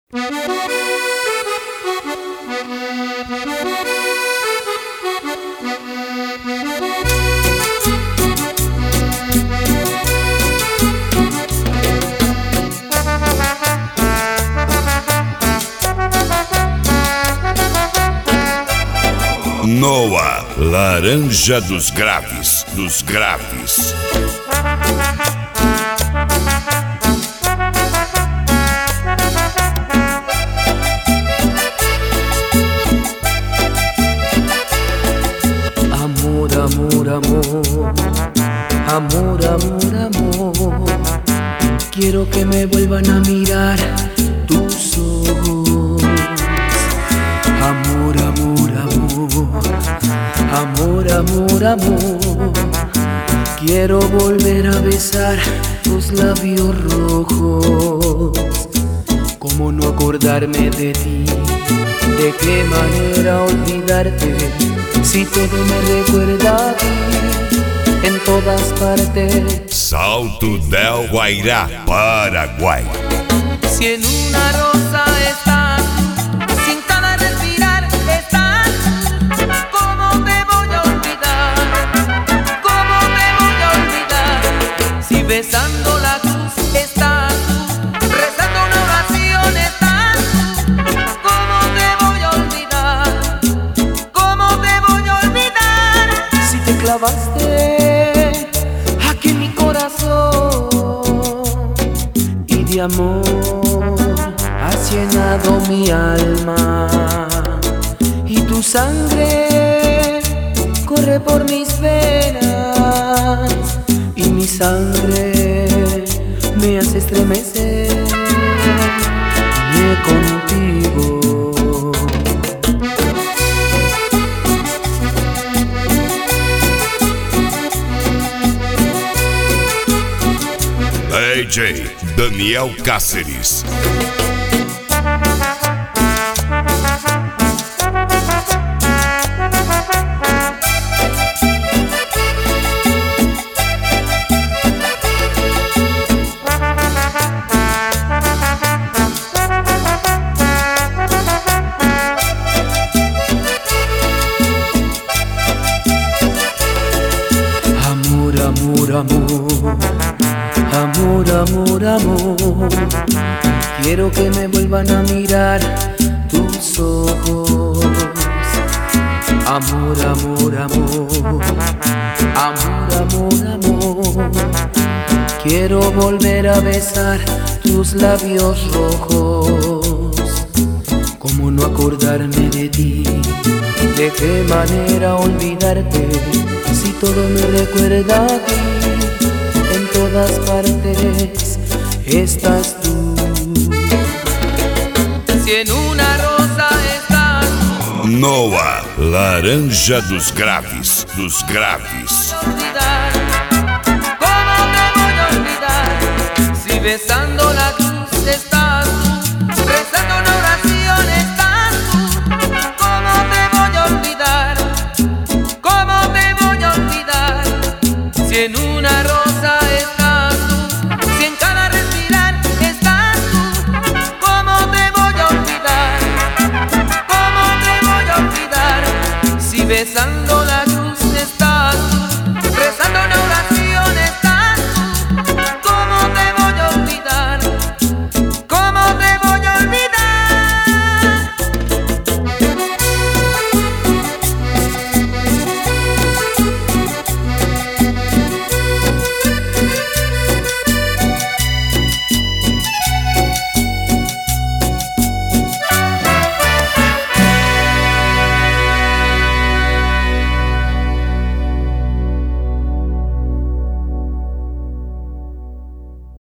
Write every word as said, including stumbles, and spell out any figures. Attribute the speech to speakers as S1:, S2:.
S1: Noah, Laranja dos Graves, dos Graves.
S2: Amor, amor, amor, amor, amor, amor. Quiero que me vuelvan a mirar tus ojos. Amor, amor, amor, amor, amor, amor. Quiero volver a besar tus labios rojos. ¿Cómo no acordarme de ti? ¿De qué manera olvidarte? Si todo me recuerda a ti en todas partes.
S1: Salto del Guairá, Paraguay.
S2: Si en una rosa estás, sin cada respirar estás, ¿cómo te voy a olvidar? ¿Cómo te voy a olvidar? Si besando la cruz estás, rezando una oración estás, ¿cómo te voy a olvidar? ¿Cómo te voy a olvidar? Si te clavaste aquí en mi corazón y de amor has llenado mi alma, y tu sangre corre por mis venas, y mi sangre me hace estremecer contigo.
S1: D J Daniel Cáceres.
S2: Amor, amor, amor, amor, amor, amor. Quiero que me vuelvan a mirar tus ojos. Amor, amor, amor, amor, amor, amor. Quiero volver a besar tus labios rojos. ¿Cómo no acordarme de ti? ¿De qué manera olvidarte? Si todo me recuerda a ti, en todas partes estás tú. Si en una rosa estás,
S1: Noah, Laranja dos Graves, dos Graves.
S2: olvidar. ¿Cómo te voy a olvidar? Si besando la cruz estás.